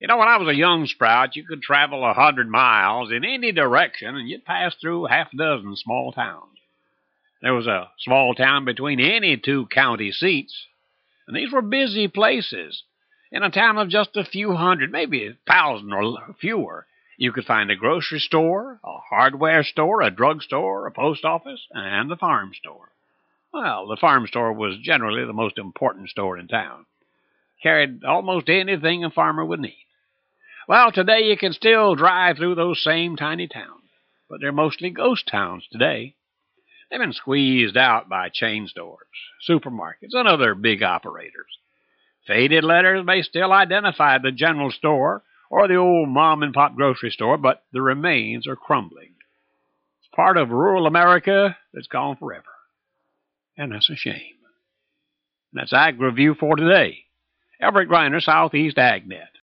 When I was a young sprout, you could travel 100 miles in any direction and you'd pass through half a dozen small towns. There was a small town between any two county seats, and these were busy places. In a town of just a few hundred, maybe 1,000 or fewer, you could find a grocery store, a hardware store, a drugstore, a post office, and the farm store. Well, the farm store was generally the most important store in town. Carried almost anything a farmer would need. Well, today you can still drive through those same tiny towns, but they're mostly ghost towns today. They've been squeezed out by chain stores, supermarkets, and other big operators. Faded letters may still identify the general store or the old mom-and-pop grocery store, but the remains are crumbling. It's part of rural America that's gone forever. And that's a shame. And that's Ag Review for today. Everett Griner, Southeast AgNet.